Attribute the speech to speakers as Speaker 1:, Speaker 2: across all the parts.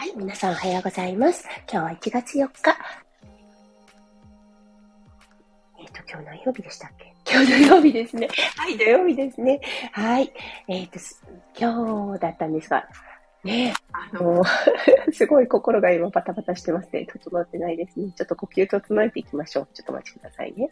Speaker 1: はい、皆さんおはようございます。今日は1月4日。今日何曜日でしたっけ？今日土曜日ですね。はい、土曜日ですね。はい。今日だったんですが、ね、すごい心が今バタバタしてますね。整ってないですね。ちょっと呼吸整えていきましょう。ちょっとお待ちくださいね。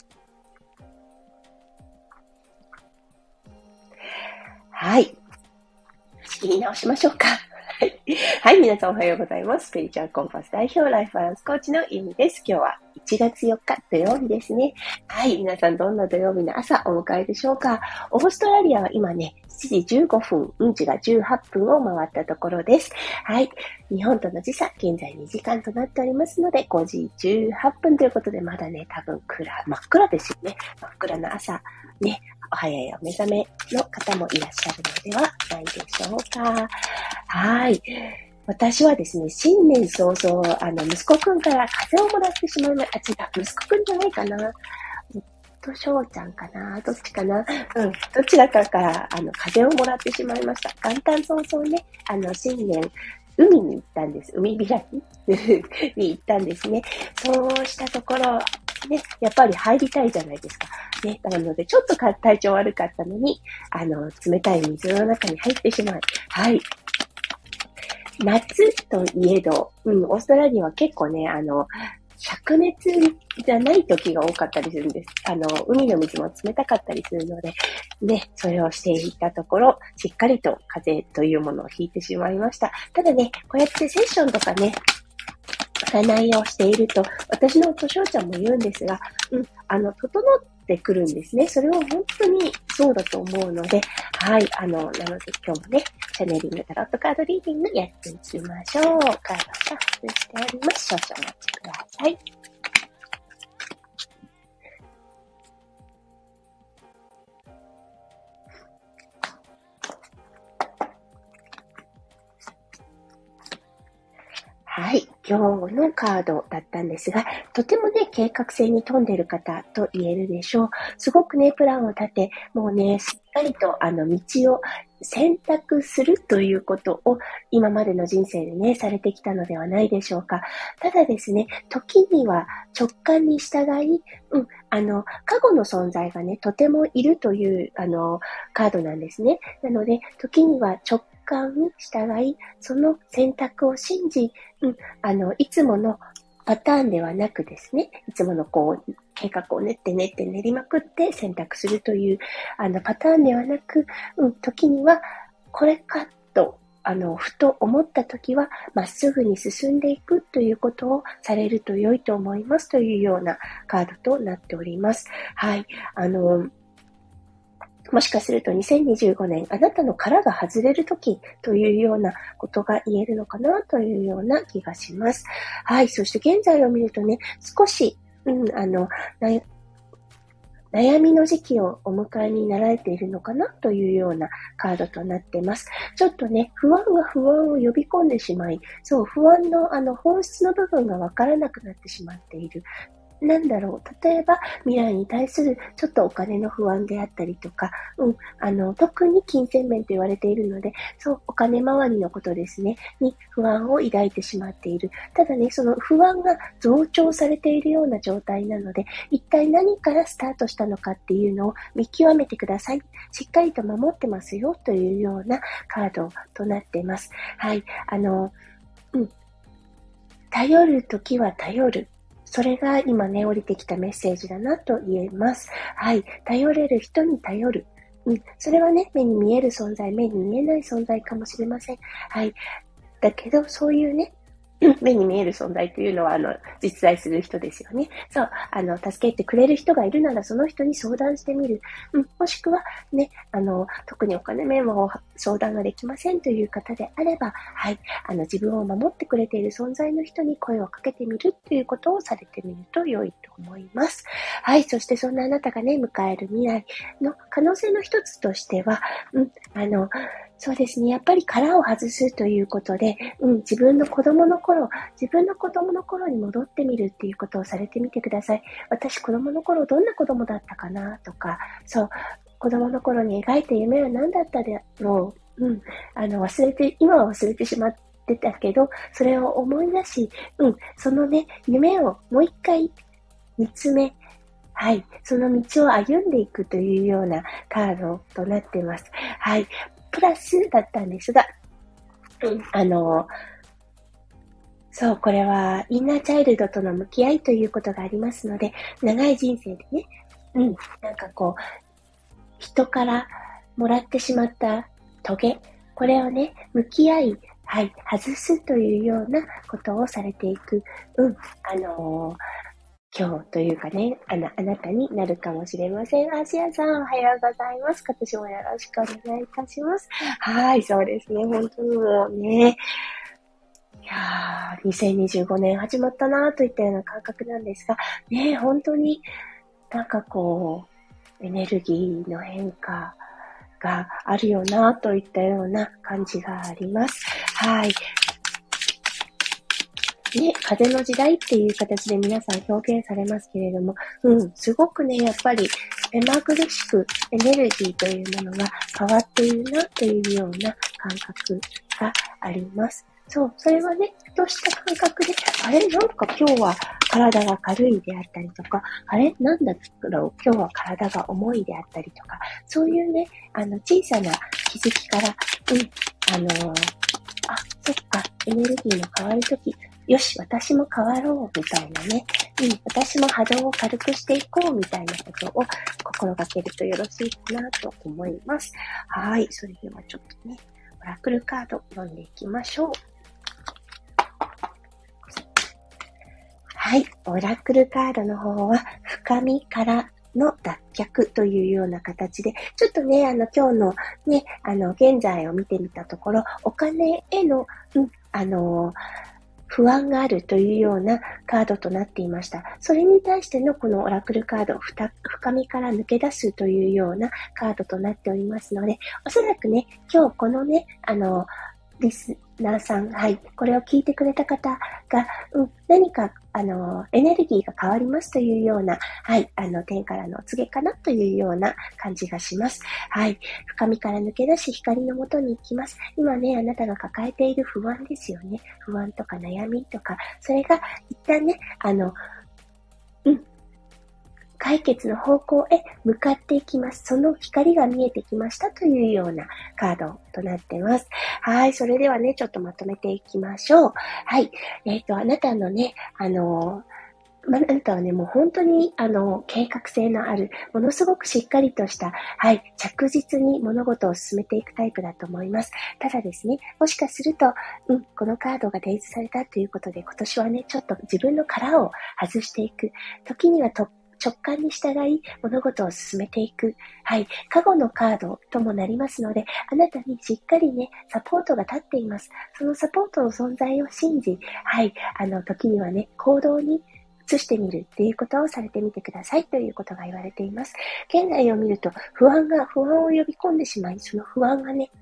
Speaker 1: はい。仕切り直しましょうか。はい、皆さんおはようございます。スピリチュアルコンパス代表ライフバランスコーチのゆみです。今日は1月4日土曜日ですね。はい、皆さんどんな土曜日の朝お迎えでしょうか。オーストラリアは今ね、7時15分、うんちが18分を回ったところです。はい、日本との時差、現在2時間となっておりますので、5時18分ということで、まだね、多分真っ暗ですよね。真っ暗な朝、ね、お早いお目覚めの方もいらっしゃるのではないでしょうか。はい。私はですね、新年早々、息子くんから風邪をもらってしまいました。違う、息子くんじゃないかな。翔ちゃんかな、どっちかな。どちらかから、風邪をもらってしまいました。元旦早々ね、新年、海に行ったんです。海開きに行ったんですね。そうしたところ、ね、やっぱり入りたいじゃないですか。ね、なので、ちょっと体調悪かったのに、冷たい水の中に入ってしまい、はい。夏といえど、オーストラリアは結構ね、灼熱じゃない時が多かったりするんです。海の水も冷たかったりするので、ね、それをしていたところ、しっかりと風邪というものをひいてしまいました。ただね、こうやってセッションとかね、占いをしていると、私のお翔ちゃんも言うんですが、整ってくるんですね。それは本当にそうだと思うので、はい、なので今日もね、チャネリングタロットカードリーディングやっていきましょう。カードをシャッフルしております。少々お待ちください。はい。今日のカードだったんですが、とてもね、計画性に富んでいる方と言えるでしょう。すごくね、プランを立て、もうね、しっかりと道を選択するということを今までの人生でね、されてきたのではないでしょうか。ただですね、時には直感に従い、過去の存在がね、とてもいるという、カードなんですね。なので、時には直感に従い、その選択を信じ、いつものパターンではなくですね、いつもの計画を練って練りまくって選択するという、パターンではなく、時には、これかと、ふと思った時は、まっすぐに進んでいくということをされると良いと思いますというようなカードとなっております。はい。もしかすると2025年、あなたの殻が外れる時というようなことが言えるのかなというような気がします。はい。そして現在を見るとね、少し、悩みの時期をお迎えになられているのかなというようなカードとなっています。ちょっとね、不安が不安を呼び込んでしまい、そう、不安の本質の部分がわからなくなってしまっている。なんだろう。例えば、未来に対するちょっとお金の不安であったりとか、特に金銭面と言われているので、そう、お金周りのことですね、に不安を抱いてしまっている。ただね、その不安が増長されているような状態なので、一体何からスタートしたのかっていうのを見極めてください。しっかりと守ってますよというようなカードとなっています。はい。頼るときは頼る。それが今ね、降りてきたメッセージだなと言えます。はい。頼れる人に頼る。それはね、目に見える存在、目に見えない存在かもしれません。はい。だけど、そういうね、目に見える存在というのは、実在する人ですよね。そう、助けてくれる人がいるなら、その人に相談してみる。もしくは、ね、特にお金面を相談ができませんという方であれば、はい、自分を守ってくれている存在の人に声をかけてみるということをされてみると良いと思います。はい、そしてそんなあなたがね、迎える未来の可能性の一つとしては、そうですね。やっぱり殻を外すということで、自分の子供の頃に戻ってみるっていうことをされてみてください。私、子供の頃どんな子供だったかなとか、そう、子供の頃に描いた夢は何だったでろう。今は忘れてしまっってたけど、それを思い出し、そのね、夢をもう一回見つめ、はい、その道を歩んでいくというようなカードとなっています。はい、プラスだったんですが、そう、これはインナーチャイルドとの向き合いということがありますので、長い人生でね、なんかこう、人からもらってしまったトゲ、これをね、向き合い、はい、外すというようなことをされていく、今日というかね、あなたになるかもしれません。アシアさん、おはようございます。今年もよろしくお願いいたします。はい、そうですね。本当にもうね、いやー、2025年始まったなといったような感覚なんですが、ね、本当になんかこう、エネルギーの変化があるよなといったような感じがあります。はい。ね、風の時代っていう形で皆さん表現されますけれども、すごくね、やっぱり目まぐるしくエネルギーというものが変わっているなというような感覚があります。そう、それはね、ふとした感覚で、あれ、なんか今日は体が軽いであったりとか、あれ、なんだろう、今日は体が重いであったりとか、そういうね、小さな気づきから、そっか、エネルギーの変わるとき、よし、私も変わろう、みたいなね。私も波動を軽くしていこう、みたいなことを心がけるとよろしいかなと思います。はい。それではちょっとね、オラクルカード読んでいきましょう。はい。オラクルカードの方は、深みからの脱却というような形で、ちょっとね、今日のね、現在を見てみたところ、お金への、不安があるというようなカードとなっていました。それに対してのこのオラクルカード、深みから抜け出すというようなカードとなっておりますので、おそらくね、今日このね、リスナーさん、はい、これを聞いてくれた方が、何か、エネルギーが変わりますというような、はい、天からのお告げかなというような感じがします。はい、深みから抜け出し、光のもとに行きます。今ね、あなたが抱えている不安ですよね。不安とか悩みとか、それが一旦ね、解決の方向へ向かっていきます。その光が見えてきましたというようなカードとなっています。はい。それではね、ちょっとまとめていきましょう。はい。あなたのね、あなたはね、もう本当に、計画性のある、ものすごくしっかりとした、はい、着実に物事を進めていくタイプだと思います。ただですね、もしかすると、このカードが提示されたということで、今年はね、ちょっと自分の殻を外していく。時には直感に従い物事を進めていく。はい。過去のカードともなりますので、あなたにしっかりね、サポートが立っています。そのサポートの存在を信じ、はい。時にはね、行動に移してみるっていうことをされてみてくださいということが言われています。現在を見ると不安を呼び込んでしまい、その不安がね、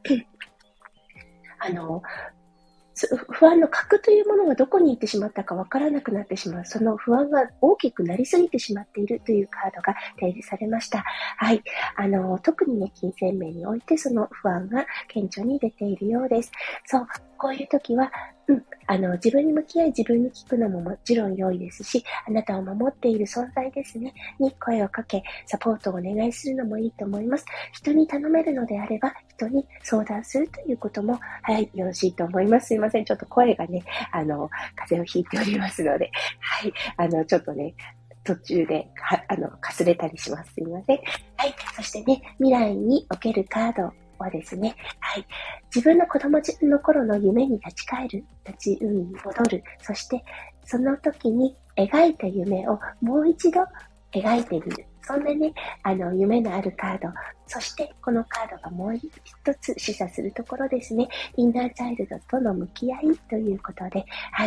Speaker 1: 不安の核というものがどこに行ってしまったかわからなくなってしまう。その不安が大きくなりすぎてしまっているというカードが提示されました。はい。特にね、金銭面においてその不安が顕著に出ているようです。そう。こういう時は、自分に向き合い自分に聞くのももちろん良いですし、あなたを守っている存在ですね、に声をかけ、サポートをお願いするのもいいと思います。人に頼めるのであれば、人に相談するということも、はい、よろしいと思います。すいません。ちょっと声がね、風邪をひいておりますので、はい、ちょっとね、途中で、かすれたりします。すいません。はい。そしてね、未来におけるカードはですね、はい。自分の子供の頃の夢に立ち返る、戻る。そして、その時に描いた夢をもう一度描いてみる。そんなね、夢のあるカード。そして、このカードがもう一つ示唆するところですね。インナーチャイルドとの向き合いということで、はい。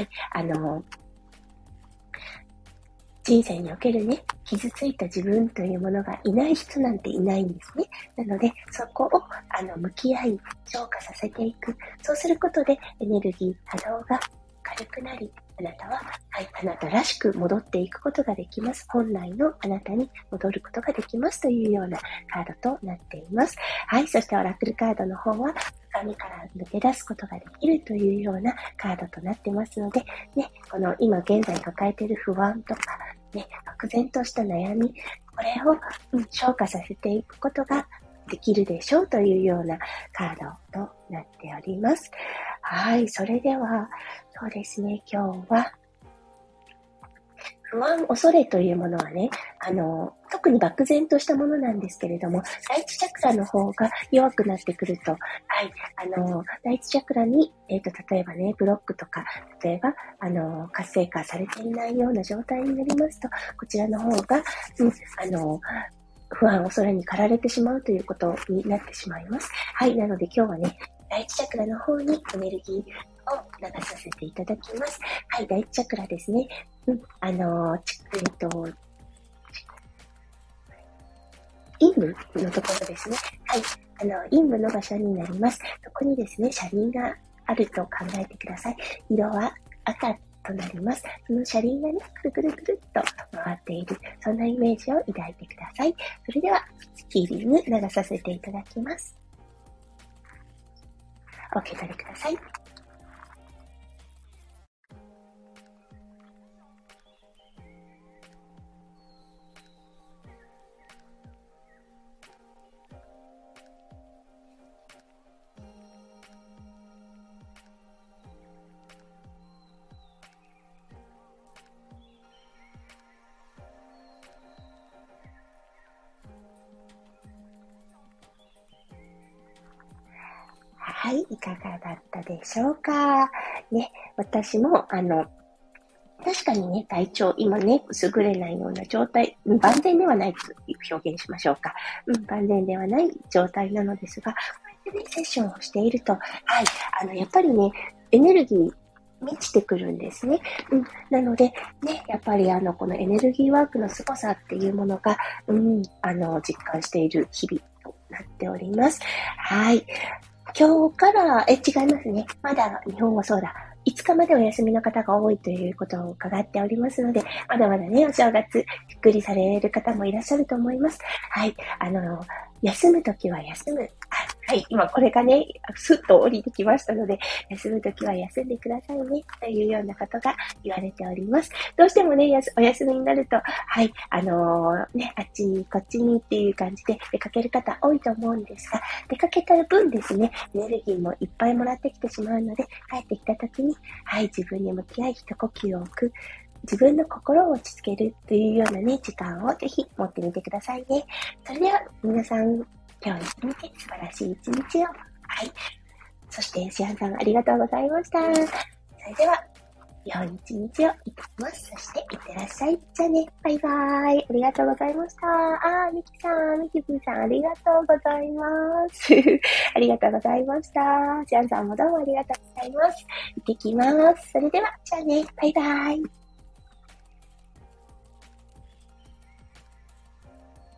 Speaker 1: 人生におけるね、傷ついた自分というものがいない人なんていないんですね。なので、そこを、向き合い、消化させていく。そうすることで、エネルギー、波動が軽くなり、あなたは、はい、あなたらしく戻っていくことができます。本来のあなたに戻ることができますというようなカードとなっています。はい、そしてオラクルカードの方は、 紙から抜け出すことができるというようなカードとなってますので、ね、この今現在抱えている不安とか、ね、漠然とした悩み、これを、消化させていくことができるでしょうというようなカードとなっております。はい、それでは、そうですね、今日は、不安、恐れというものはね、特に漠然としたものなんですけれども、第一チャクラの方が弱くなってくると、はい、第一チャクラに、例えばね、ブロックとか、例えば、活性化されていないような状態になりますと、こちらの方が、不安、恐れに駆られてしまうということになってしまいます。はい、なので今日はね、第一チャクラの方にエネルギーを流させていただきます。はい、第一チャクラですね。陰部のところですね。はい、陰部の場所になります。そこにですね、車輪があると考えてください。色は赤となります。その車輪がね、くるくるくるっと回っている、そんなイメージを抱いてください。それでは、ヒーリング流させていただきます。お受け取りください。はい、いかがだったでしょうか。ね、私も、確かにね、体調、今ね、優れないような状態、万全ではないと表現しましょうか。万全ではない状態なのですが、こうやってね、セッションをしていると、はい、やっぱりね、エネルギー、満ちてくるんですね。なので、ね、やっぱりこのエネルギーワークの凄さっていうものが、実感している日々となっております。はい。今日から、違いますね。まだ日本はそうだ。5日までお休みの方が多いということを伺っておりますので、まだまだね、お正月、ゆっくりされる方もいらっしゃると思います。はい。休むときは休む。はい。今これがね、スッと降りてきましたので、休むときは休んでくださいね、というようなことが言われております。どうしてもね、お休みになると、はい、あっちにこっちにっていう感じで出かける方多いと思うんですが、出かけた分ですね、エネルギーもいっぱいもらってきてしまうので、帰ってきた時に、はい、自分に向き合い、一呼吸を置く、自分の心を落ち着けるというようなね、時間をぜひ持ってみてくださいね。それでは、皆さん、今日一日素晴らしい一日を。はい。そして、シアンさんありがとうございました。それでは、良い一日をいたします。そして、いってらっしゃい。じゃあね、バイバーイ。ありがとうございました。ミキさん、ミキピーさん、ありがとうございます。ありがとうございました。シアンさんもどうもありがとうございます。行ってきます。それでは、じゃあね、バイバーイ。